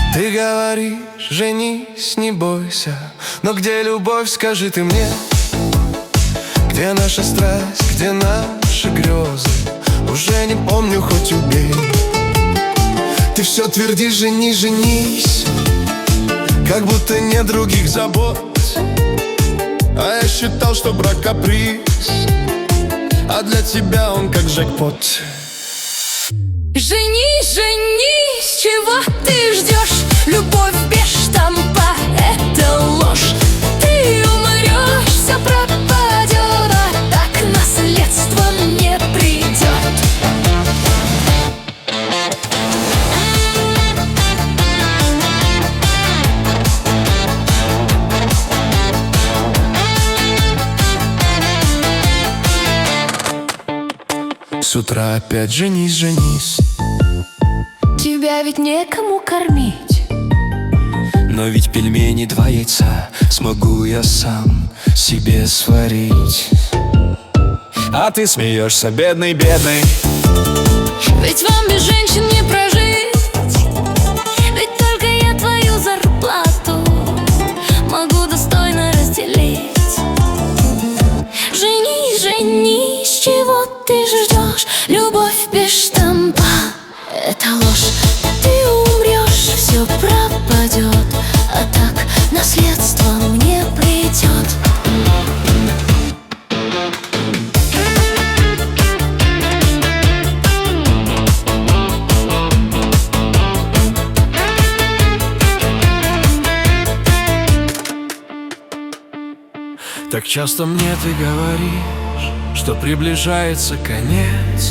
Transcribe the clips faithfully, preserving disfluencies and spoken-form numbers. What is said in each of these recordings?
Ты говоришь, женись, не бойся, но где любовь, скажи ты мне? Где наша страсть, где наши грезы? Уже не помню, хоть убей. Ты все твердишь, женись, женись, как будто нет других забот. А я считал, что брак каприз, а для тебя он как джекпот. Женись, женись, чего ты ждешь? Любовь без штампа — это ложь. Ты умрешь, все пропадет, а так наследство не придет. С утра опять женись, женись. Тебя ведь некому кормить. Но ведь пельмени два яйца смогу я сам себе сварить. А ты смеешься, бедный, бедный. Ведь вам без женщин не прожить. Ведь только я твою зарплату могу достойно разделить. Женись, женись, чего ты ждешь? Любовь без штампа — это ложь. Ты умрешь, все пропадет, а так наследство мне придет. Так часто мне ты говоришь, что приближается конец.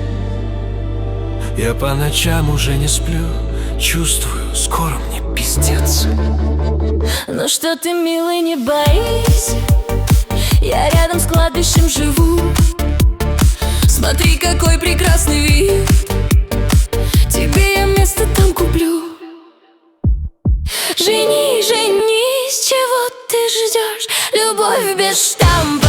Я по ночам уже не сплю, чувствую, скоро мне пиздец. Ну что ты, милый, не боись, я рядом с кладбищем живу. Смотри, какой прекрасный вид, тебе я место там куплю. Женись, женись, чего ты ждешь? Любовь без штампа